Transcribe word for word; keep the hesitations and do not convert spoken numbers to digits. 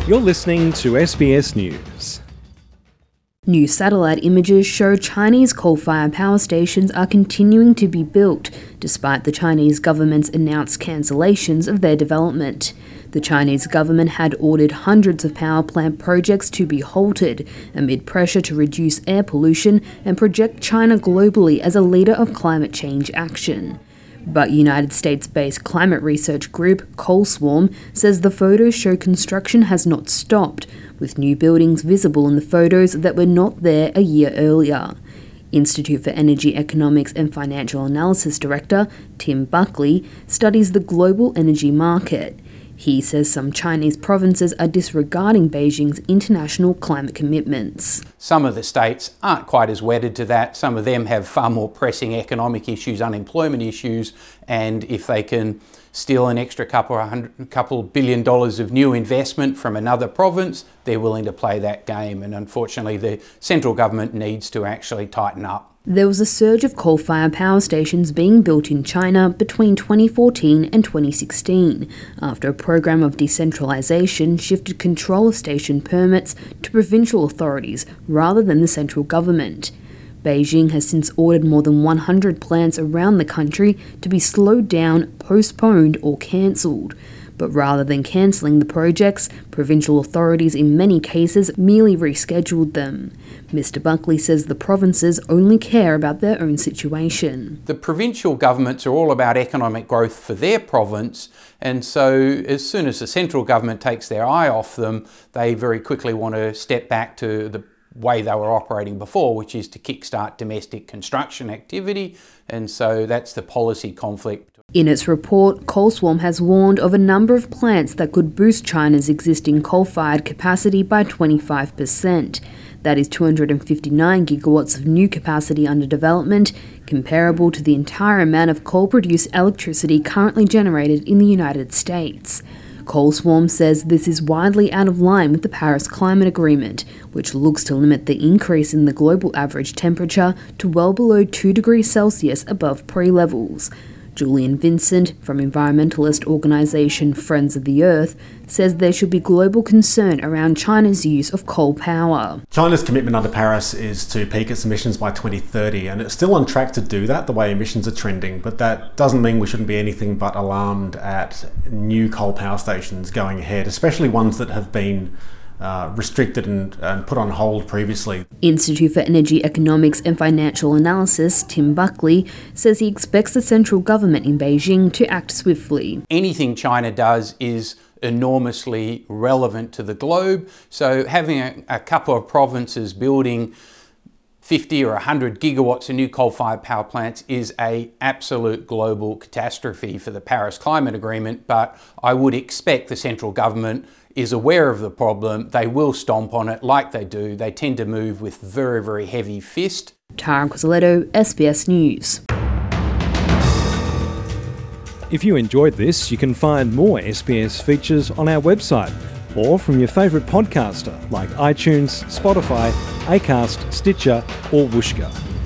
You're listening to S B S News. New satellite images show Chinese coal-fired power stations are continuing to be built, despite the Chinese government's announced cancellations of their development. The Chinese government had ordered hundreds of power plant projects to be halted, amid pressure to reduce air pollution and project China globally as a leader of climate change action. But United States-based climate research group CoalSwarm says the photos show construction has not stopped, with new buildings visible in the photos that were not there a year earlier. Institute for Energy Economics and Financial Analysis Director Tim Buckley studies the global energy market. He says some Chinese provinces are disregarding Beijing's international climate commitments. Some of the states aren't quite as wedded to that. Some of them have far more pressing economic issues, unemployment issues, and if they can steal an extra couple of hundred, couple billion dollars of new investment from another province, they're willing to play that game. And unfortunately, the central government needs to actually tighten up. There was a surge of coal-fired power stations being built in China between twenty fourteen and twenty sixteen, after a program of decentralisation shifted control of station permits to provincial authorities rather than the central government. Beijing has since ordered more than one hundred plants around the country to be slowed down, postponed or cancelled. But rather than cancelling the projects, provincial authorities in many cases merely rescheduled them. Mister Buckley says the provinces only care about their own situation. The provincial governments are all about economic growth for their province, and so as soon as the central government takes their eye off them, they very quickly want to step back to the way they were operating before, which is to kickstart domestic construction activity, and so that's the policy conflict. In its report, CoalSwarm has warned of a number of plants that could boost China's existing coal-fired capacity by twenty-five percent. That is two hundred fifty-nine gigawatts of new capacity under development, comparable to the entire amount of coal-produced electricity currently generated in the United States. CoalSwarm says this is widely out of line with the Paris Climate Agreement, which looks to limit the increase in the global average temperature to well below two degrees Celsius above pre-levels. Julian Vincent, from environmentalist organisation Friends of the Earth, says there should be global concern around China's use of coal power. China's commitment under Paris is to peak its emissions by twenty thirty, and it's still on track to do that, the way emissions are trending, but that doesn't mean we shouldn't be anything but alarmed at new coal power stations going ahead, especially ones that have been Uh, restricted and, and put on hold previously. Institute for Energy Economics and Financial Analysis, Tim Buckley, says he expects the central government in Beijing to act swiftly. Anything China does is enormously relevant to the globe, so having a, a couple of provinces building fifty or one hundred gigawatts of new coal-fired power plants is a absolute global catastrophe for the Paris Climate Agreement, but I would expect the central government is aware of the problem. They will stomp on it like they do. They tend to move with very, very heavy fist. Tara Cozzaletto, S B S News. If you enjoyed this, you can find more S B S features on our website or from your favourite podcaster like iTunes, Spotify, Acast, Stitcher or Whooshkaa.